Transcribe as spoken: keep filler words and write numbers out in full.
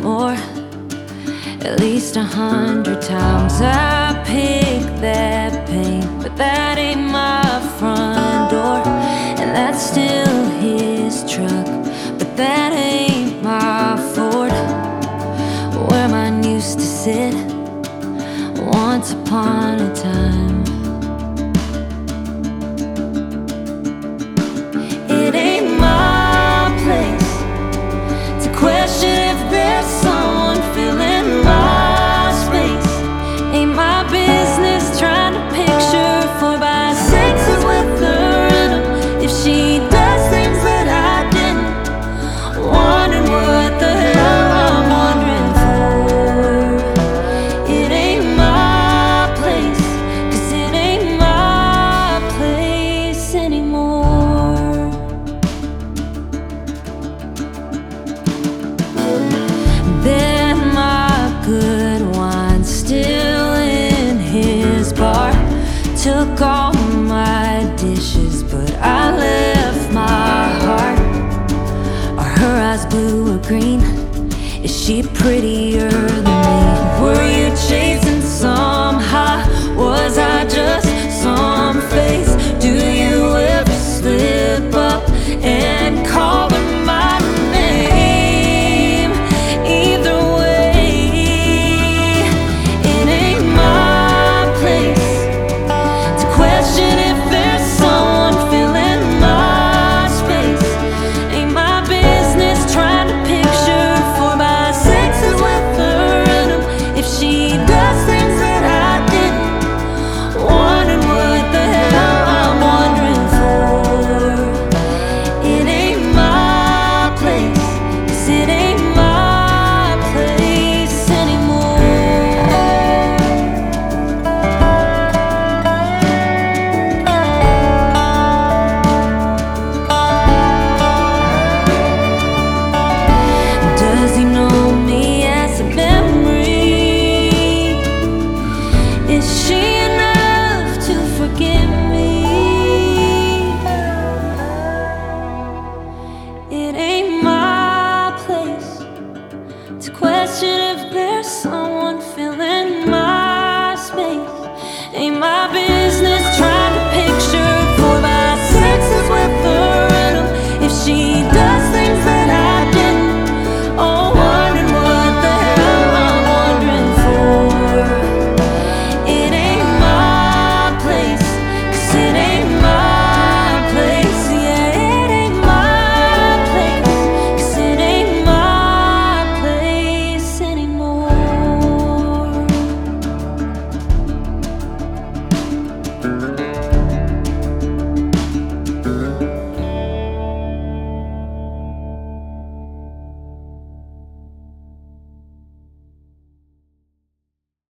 more. At least a hundred times I picked that paint, but that ain't my front door. And that's still his truck, but that ain't my Ford. Where mine used to sit once upon a time. It ain't my place to question if there's someone filling my space. Ain't my business trying to picture four by sixes with her in 'em. If she does things that I didn't, wondering what the hell I'm wondering for. It ain't my place, 'cause it ain't my place anymore. Then my good wine still in his bar. Took all my dishes, but I left my heart. Are her eyes blue or green? Is she prettier than me? Were you chasing